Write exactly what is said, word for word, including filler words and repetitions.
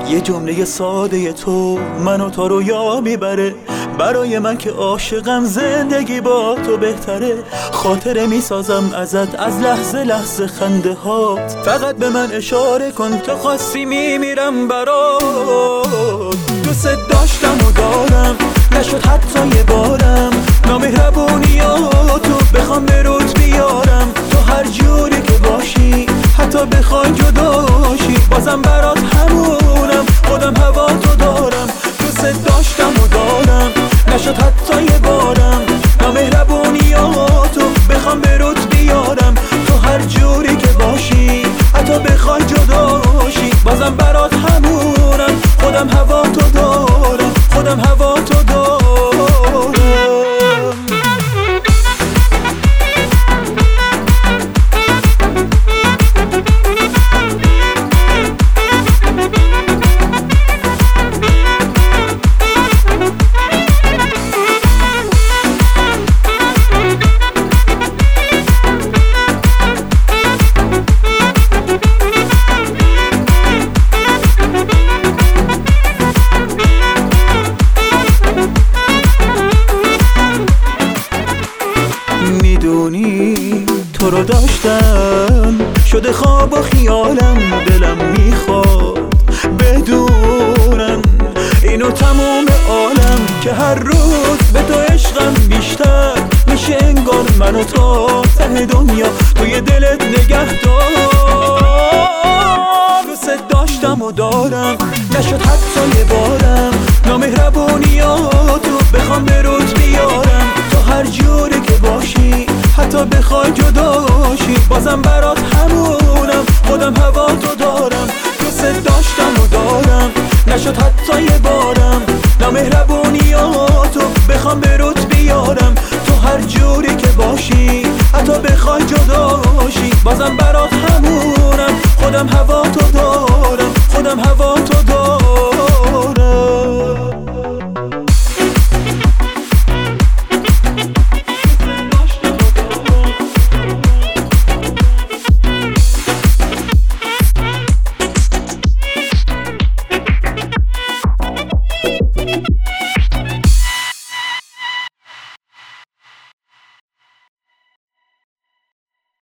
یه جمله ساده تو منو تا رویا میبره. برای من که عاشقم زندگی با تو بهتره. خاطره میسازم ازت از لحظه لحظه خنده هات. فقط به من اشاره کن که خواستی میمیرم برات. دوست داشتم و دارم نشد حتی یه بارم. نامهربونیاتو بخوام به روت بیارم. تو هر جوری که باشی حتی بخوای جداشی بازم برات همونم. خودم هوا تو دارم. دوست داشتم و دارم نشد حتی یه بارم. نامهربونیاتو بخوام به روت بیارم. تو هر جوری که باشی حتی بخوای جداشی بازم برات همونم. خودم هوا تو دارم. خودم هوا تو دارم. میدونی تو رو داشتم شده خواب و خیالم. دلم میخواد بدونم اینو تموم عالم که هر روز به تو عشقم بیشتر میشه. انگار منو تا ته دنیا توی دلت نگه دار. دوست داشتم و دارم نشد حتی یه بارم. نامهربونیاتو بخوام به روت بیارم. تو هر جوری که باشی حتی بخوای جداشی بازم برات همونم. خودم هوا تو دارم. دوست داشتم و دارم نشد حتی یه بارم. نامهربونیاتو بخوام به روت بیارم. تو هر جوری که باشی حتی بخوای جداشی بازم برات همونم. خودم هوا تو دارم. خودم هوا تو دارم.